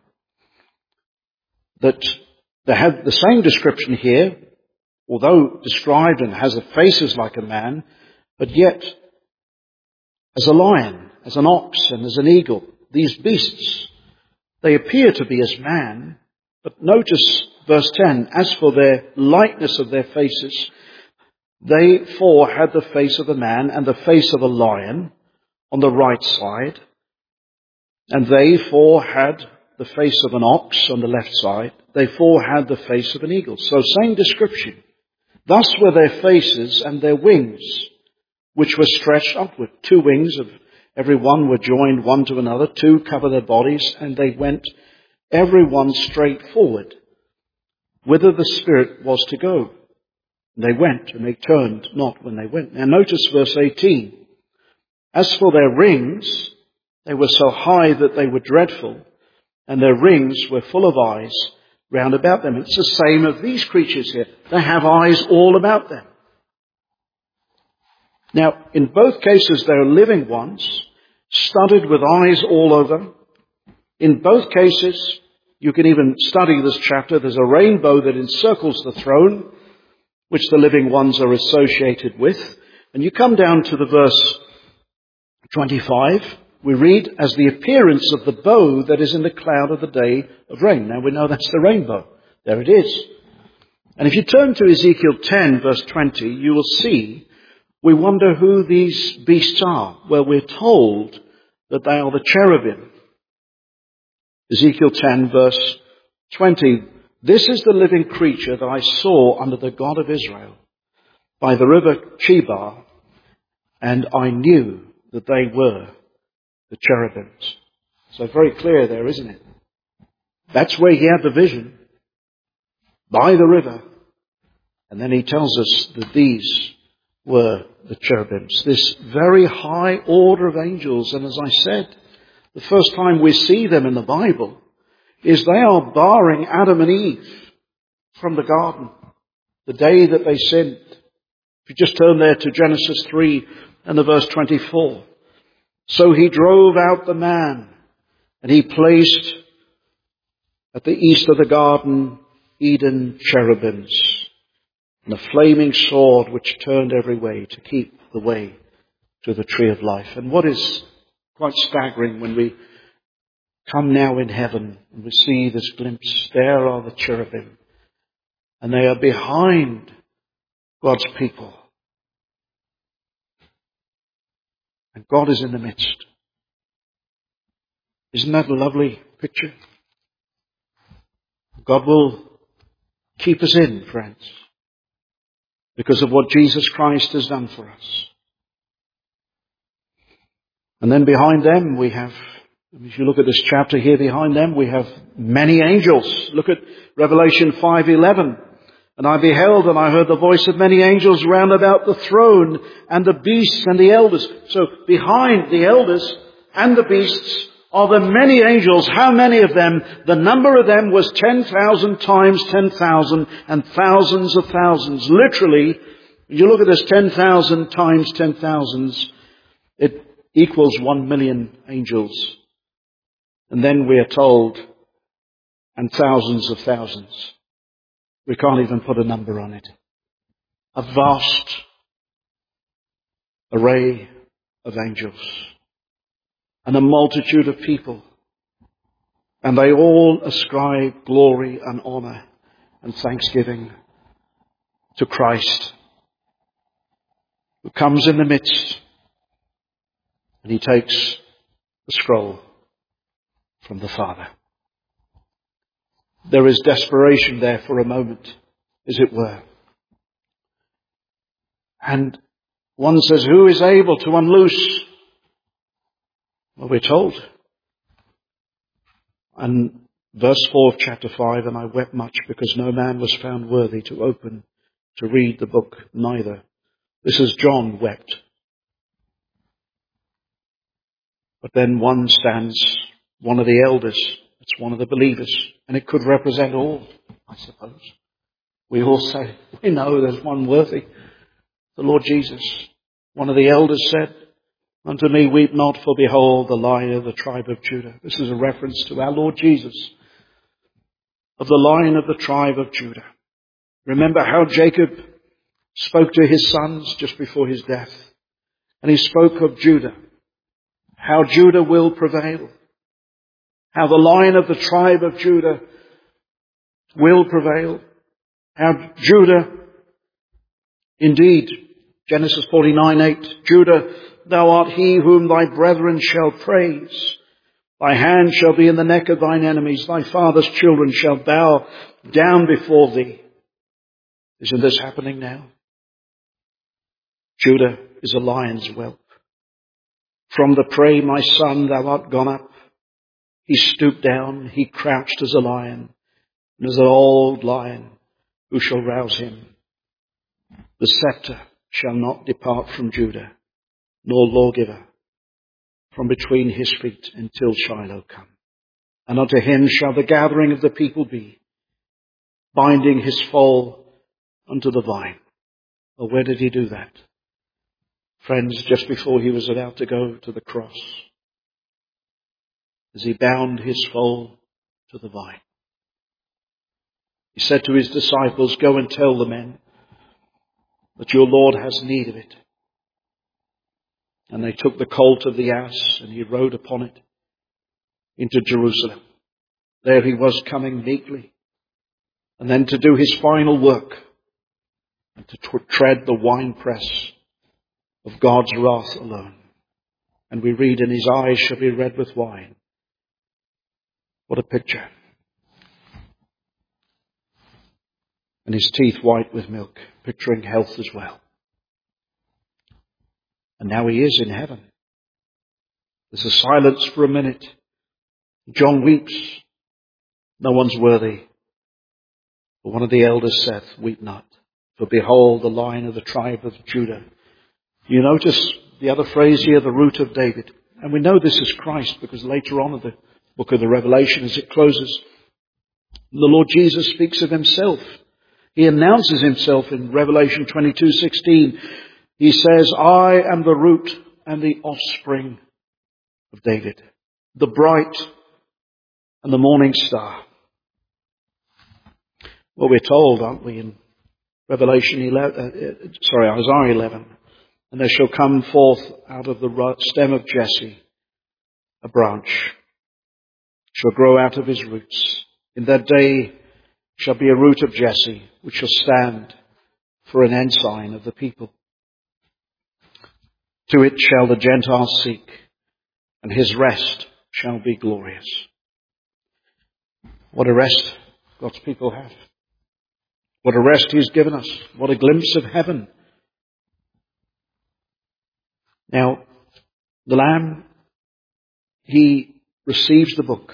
that they have the same description here, although described and has a faces like a man, but yet as a lion, as an ox, and as an eagle. These beasts, they appear to be as man, but notice verse 10, as for their likeness of their faces, they 4 had the face of a man and the face of a lion on the right side, and they 4 had the face of an ox on the left side. they four had the face of an eagle. So same description. Thus were their faces and their wings, which were stretched upward. 2 wings of every one were joined one to another. 2 cover their bodies, and they went every one straight forward, whither the Spirit was to go. And they went, and they turned not when they went. Now notice verse 18. As for their rings, they were so high that they were dreadful, and their rings were full of eyes round about them. It's the same of these creatures here. They have eyes all about them. Now, in both cases, they are living ones, studded with eyes all over. In both cases, you can even study this chapter. There's a rainbow that encircles the throne, which the living ones are associated with. And you come down to the verse 25. We read, as the appearance of the bow that is in the cloud of the day of rain. Now we know that's the rainbow. There it is. And if you turn to Ezekiel 10, verse 20, you will see, we wonder who these beasts are. Well, we're told that they are the cherubim. Ezekiel 10, verse 20, this is the living creature that I saw under the God of Israel by the river Chebar, and I knew that they were the cherubims. So very clear there, isn't it? That's where he had the vision, by the river. And then he tells us that these were the cherubims, this very high order of angels. And as I said, the first time we see them in the Bible is they are barring Adam and Eve from the garden, the day that they sinned. If you just turn there to Genesis 3 and the verse 24. So he drove out the man, and he placed at the east of the garden Eden cherubims, and a flaming sword which turned every way to keep the way to the tree of life. And what is quite staggering when we come now in heaven and we see this glimpse, there are the cherubim, and they are behind God's people. And God is in the midst. Isn't that a lovely picture? God will keep us in, friends, because of what Jesus Christ has done for us. And then behind them we have, if you look at this chapter here, behind them we have many angels. Look at Revelation 5:11. And I beheld and I heard the voice of many angels round about the throne and the beasts and the elders. So behind the elders and the beasts are the many angels. How many of them? The number of them was 10,000 times 10,000 and thousands of thousands. Literally, you look at this 10,000 times 10,000s, it equals 1 million angels. And then we are told, and thousands of thousands. We can't even put a number on it. A vast array of angels and a multitude of people. And they all ascribe glory and honor and thanksgiving to Christ, who comes in the midst and he takes the scroll from the Father. There is desperation there for a moment, as it were. And one says, who is able to unloose? Well, we're told. And verse 4 of chapter 5, and I wept much because no man was found worthy to open, to read the book, neither. This is John wept. But then one stands, one of the elders. It's one of the believers. And it could represent all, I suppose. We all say, we know there's one worthy. The Lord Jesus. One of the elders said, unto me weep not, for behold the Lion of the tribe of Judah. This is a reference to our Lord Jesus. Of the Lion of the tribe of Judah. Remember how Jacob spoke to his sons just before his death. And he spoke of Judah. How Judah will prevail. How the Lion of the tribe of Judah will prevail. How Judah, indeed, Genesis 49:8, Judah, thou art he whom thy brethren shall praise. Thy hand shall be in the neck of thine enemies. Thy father's children shall bow down before thee. Isn't this happening now? Judah is a lion's whelp. From the prey, my son, thou art gone up. He stooped down, he crouched as a lion, and as an old lion, who shall rouse him? The scepter shall not depart from Judah, nor lawgiver from between his feet until Shiloh come. And unto him shall the gathering of the people be, binding his foal unto the vine. Well, where did he do that? Friends, just before he was about to go to the cross, as he bound his foal to the vine. He said to his disciples, go and tell the men that your Lord has need of it. And they took the colt of the ass, and he rode upon it into Jerusalem. There he was, coming meekly, and then to do his final work, and to tread the winepress of God's wrath alone. And we read, and his eyes shall be red with wine. What a picture. And his teeth white with milk, picturing health as well. And now he is in heaven. There's a silence for a minute. John weeps. No one's worthy. But one of the elders saith, weep not, for behold the Lion of the tribe of Judah. You notice the other phrase here, the root of David. And we know this is Christ because later on in the book of the Revelation, as it closes, the Lord Jesus speaks of himself. He announces himself in Revelation 22:16. He says, I am the root and the offspring of David, the bright and the morning star. Well, we're told, aren't we, in Isaiah 11, and there shall come forth out of the stem of Jesse a branch, shall grow out of his roots. In that day shall be a root of Jesse, which shall stand for an ensign of the people. To it shall the Gentiles seek, and his rest shall be glorious. What a rest God's people have. What a rest he's given us. What a glimpse of heaven. Now, the Lamb, he receives the book.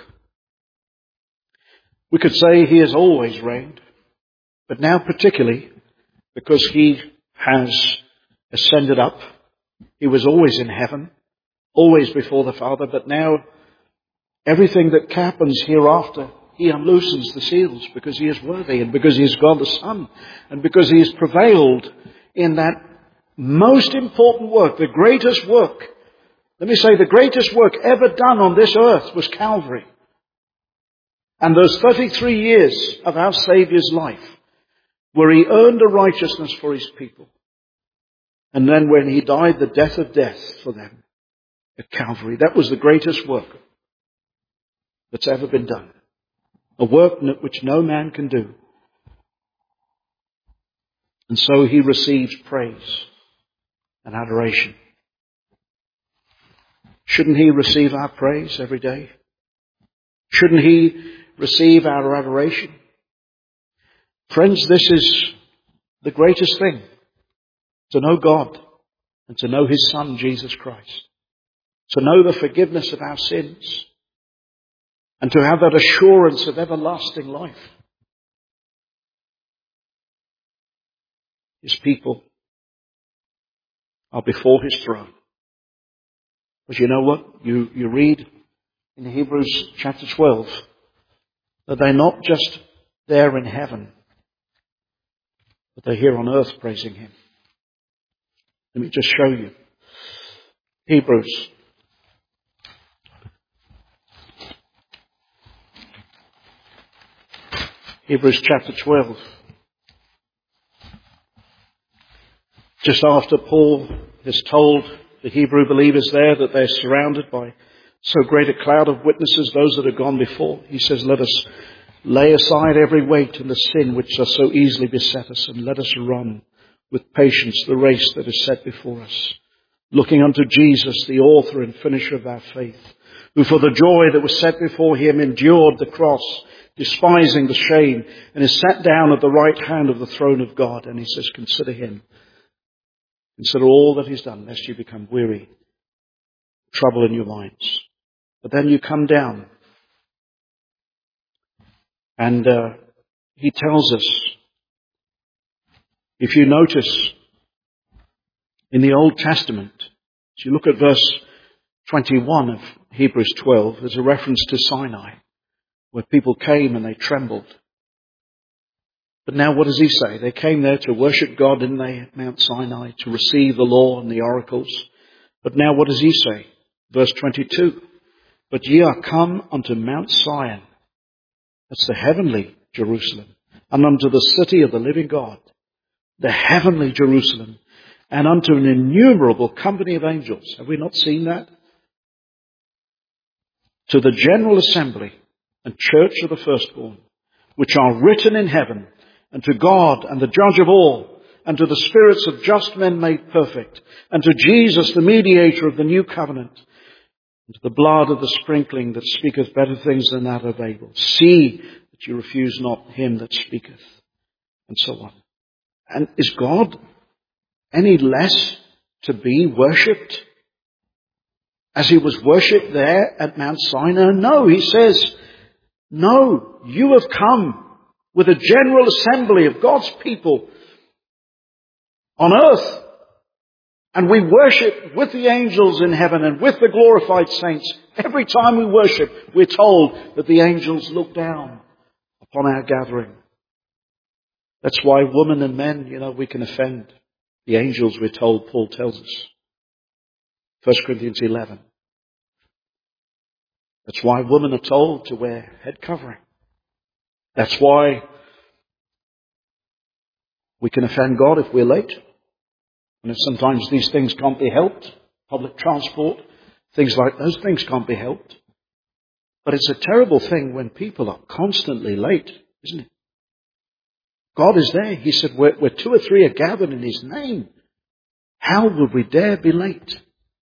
We could say he has always reigned, but now particularly because he has ascended up. He was always in heaven, always before the Father, but now everything that happens hereafter, he unloosens the seals because he is worthy and because he is God the Son and because he has prevailed in that most important work, the greatest work. Let me say the greatest work ever done on this earth was Calvary. And those 33 years of our Saviour's life where he earned a righteousness for his people. And then when he died the death of death for them at Calvary, that was the greatest work that's ever been done. A work which no man can do. And so he receives praise and adoration. Shouldn't he receive our praise every day? Shouldn't he receive our adoration? Friends, this is the greatest thing. To know God and to know his Son, Jesus Christ. To know the forgiveness of our sins. And to have that assurance of everlasting life. His people are before his throne. But you know what? You read in Hebrews chapter 12 that they're not just there in heaven, but they're here on earth praising him. Let me just show you. Hebrews. Hebrews chapter 12. Just after Paul has told the Hebrew believers there that they're surrounded by so great a cloud of witnesses, those that have gone before, he says, let us lay aside every weight and the sin which does so easily beset us, and let us run with patience the race that is set before us, looking unto Jesus, the author and finisher of our faith, who for the joy that was set before him endured the cross, despising the shame, and is sat down at the right hand of the throne of God. And he says, consider him. Consider all that he's done, lest you become weary, trouble in your minds. But then you come down, and he tells us, if you notice in the Old Testament, as you look at verse 21 of Hebrews 12, there's a reference to Sinai, where people came and they trembled. But now what does he say? They came there to worship God, didn't they, at Mount Sinai, to receive the law and the oracles. But now what does he say? Verse 22, but ye are come unto Mount Sion, that's the heavenly Jerusalem, and unto the city of the living God, the heavenly Jerusalem, and unto an innumerable company of angels. Have we not seen that? To the general assembly and church of the firstborn, which are written in heaven, and to God and the judge of all, and to the spirits of just men made perfect, and to Jesus, the mediator of the new covenant, and to the blood of the sprinkling that speaketh better things than that of Abel. See that you refuse not him that speaketh, and so on. And is God any less to be worshipped as he was worshipped there at Mount Sinai? No, he says, no, you have come with a general assembly of God's people on earth. And we worship with the angels in heaven and with the glorified saints. Every time we worship, we're told that the angels look down upon our gathering. That's why women and men, we can offend the angels, we're told, Paul tells us. 1 Corinthians 11. That's why women are told to wear head covering. That's why we can offend God if we're late. And if sometimes these things can't be helped, public transport, things like those things can't be helped. But it's a terrible thing when people are constantly late, isn't it? God is there. He said, where two or three are gathered in his name, how would we dare be late?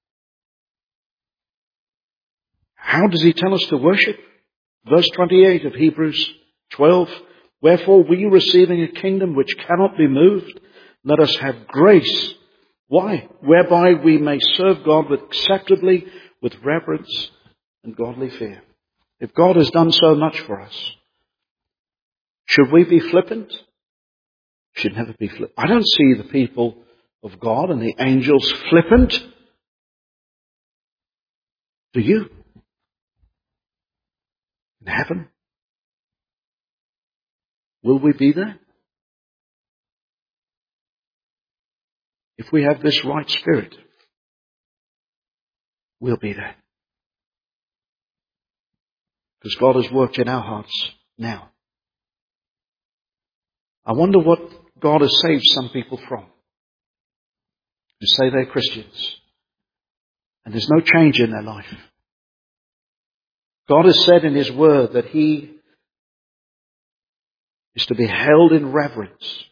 How does he tell us to worship? Verse 28 of Hebrews 12, wherefore we receiving a kingdom which cannot be moved, let us have grace. Why? Whereby we may serve God acceptably with reverence and godly fear. If God has done so much for us, should we be flippant? Should never be flippant. I don't see the people of God and the angels flippant. Do you? In heaven? Will we be there? If we have this right spirit, we'll be there. Because God has worked in our hearts now. I wonder what God has saved some people from, who say they're Christians, and there's no change in their life. God has said in his word that he is to be held in reverence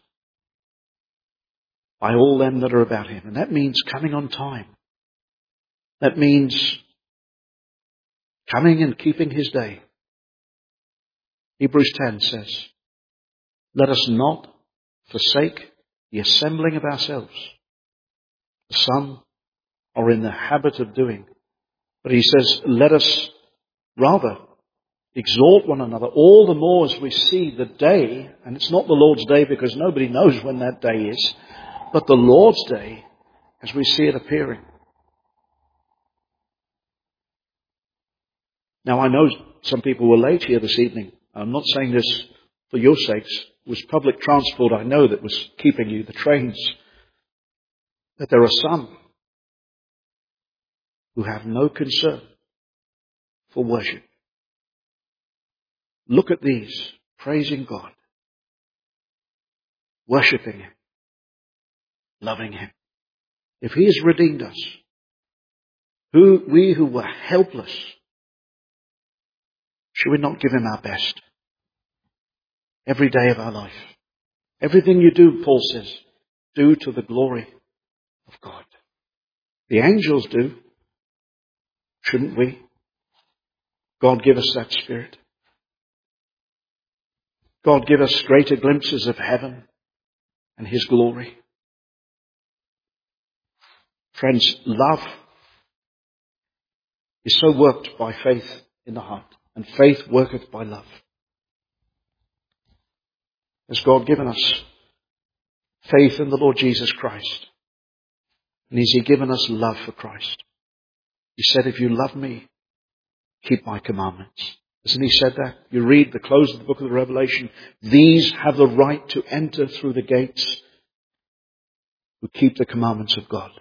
by all them that are about him. And that means coming on time. That means coming and keeping his day. Hebrews 10 says, let us not forsake the assembling of ourselves. Some are in the habit of doing. But he says, let us rather exhort one another all the more as we see the day, and it's not the Lord's day because nobody knows when that day is, but the Lord's day as we see it appearing. Now I know some people were late here this evening. I'm not saying this for your sakes. It was public transport, I know, that was keeping you, the trains. That there are some who have no concern for worship. Look at these, praising God, worshipping him, loving him. If he has redeemed us, we who were helpless, should we not give him our best? Every day of our life. Everything you do, Paul says, do to the glory of God. The angels do. Shouldn't we? God, give us that Spirit. God, give us greater glimpses of heaven and His glory. Friends, love is so worked by faith in the heart, and faith worketh by love. Has God given us faith in the Lord Jesus Christ? And has He given us love for Christ? He said, if you love me, keep my commandments. Hasn't He said that? You read the close of the book of the Revelation. These have the right to enter through the gates who keep the commandments of God.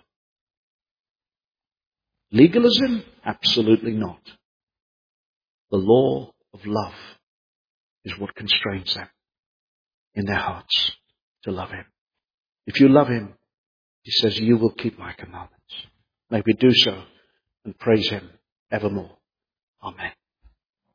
Legalism? Absolutely not. The law of love is what constrains them in their hearts to love Him. If you love Him, He says, you will keep my commandments. May we do so and praise Him evermore. Amen.